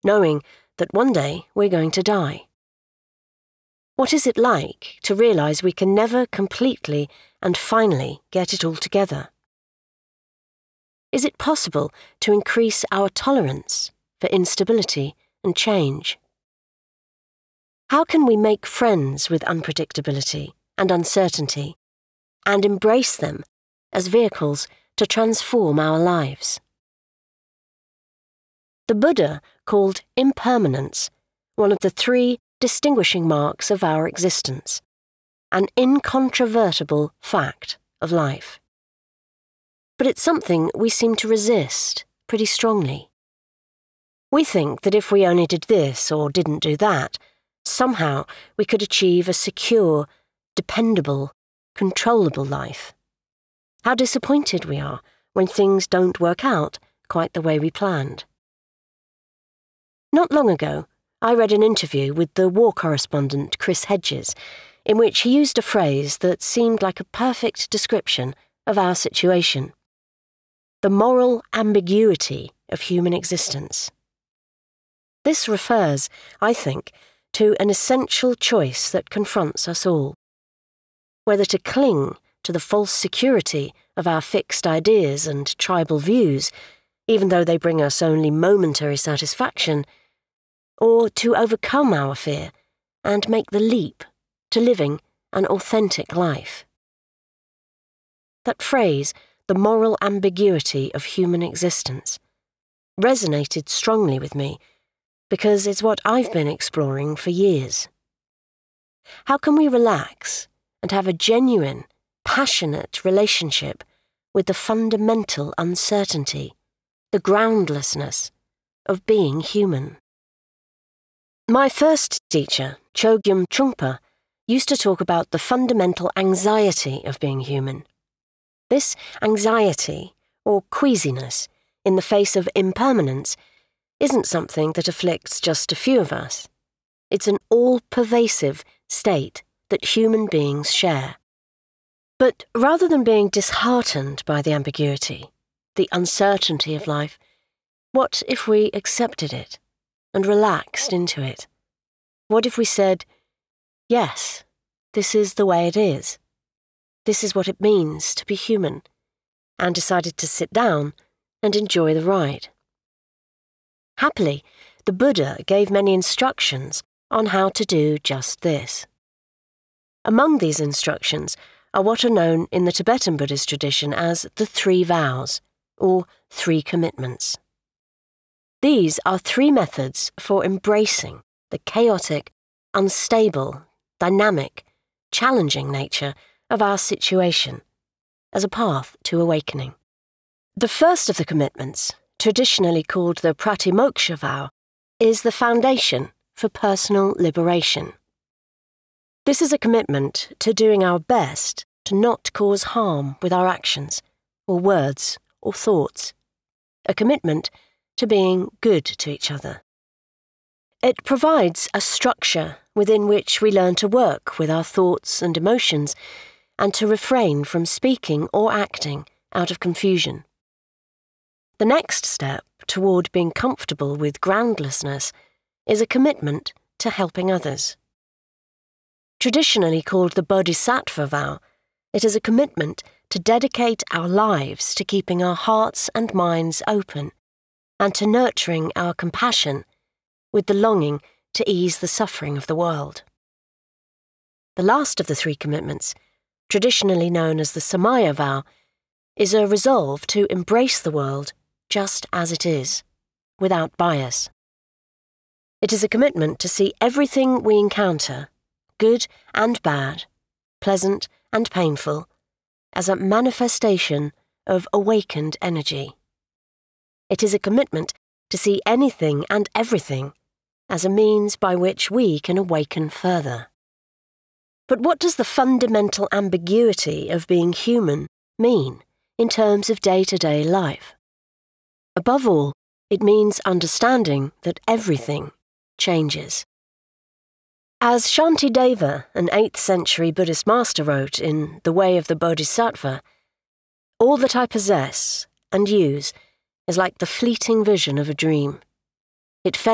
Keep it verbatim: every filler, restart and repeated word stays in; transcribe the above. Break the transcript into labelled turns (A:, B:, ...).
A: knowing that one day we're going to die? What is it like to realize we can never completely and finally get it all together? Is it possible to increase our tolerance for instability and change? How can we make friends with unpredictability and uncertainty and embrace them as vehicles to transform our lives? The Buddha called impermanence one of the three distinguishing marks of our existence, an incontrovertible fact of life. But it's something we seem to resist pretty strongly. We think that if we only did this or didn't do that, somehow we could achieve a secure, dependable, controllable life. How disappointed we are when things don't work out quite the way we planned. Not long ago, I read an interview with the war correspondent Chris Hedges, in which he used a phrase that seemed like a perfect description of our situation: the moral ambiguity of human existence. This refers, I think, to an essential choice that confronts us all: whether to cling to the false security of our fixed ideas and tribal views, even though they bring us only momentary satisfaction, or to overcome our fear and make the leap to living an authentic life. That phrase, the moral ambiguity of human existence, resonated strongly with me because it's what I've been exploring for years. How can we relax and have a genuine, passionate relationship with the fundamental uncertainty, the groundlessness of being human? My first teacher, Chogyam Trungpa, used to talk about the fundamental anxiety of being human. This anxiety, or queasiness, in the face of impermanence, isn't something that afflicts just a few of us. It's an all-pervasive state that human beings share. But rather than being disheartened by the ambiguity, the uncertainty of life, what if we accepted it and relaxed into it? What if we said, yes, this is the way it is. This is what it means to be human, and decided to sit down and enjoy the ride? Happily, the Buddha gave many instructions on how to do just this. Among these instructions are what are known in the Tibetan Buddhist tradition as the three vows, or three commitments. These are three methods for embracing the chaotic, unstable, dynamic, challenging nature of our situation as a path to awakening. The first of the commitments, traditionally called the Pratimoksha vow, is the foundation for personal liberation. This is a commitment to doing our best to not cause harm with our actions, or words, or thoughts. A commitment to being good to each other. It provides a structure within which we learn to work with our thoughts and emotions, and to refrain from speaking or acting out of confusion. The next step toward being comfortable with groundlessness is a commitment to helping others. Traditionally called the Bodhisattva vow, it is a commitment to dedicate our lives to keeping our hearts and minds open, and to nurturing our compassion with the longing to ease the suffering of the world. The last of the three commitments, traditionally known as the Samaya vow, is a resolve to embrace the world just as it is, without bias. It is a commitment to see everything we encounter, good and bad, pleasant and painful, as a manifestation of awakened energy. It is a commitment to see anything and everything as a means by which we can awaken further. But what does the fundamental ambiguity of being human mean in terms of day-to-day life? Above all, it means understanding that everything changes. As Shantideva, an eighth century Buddhist master, wrote in The Way of the Bodhisattva, "All that I possess and use is like the fleeting vision of a dream. It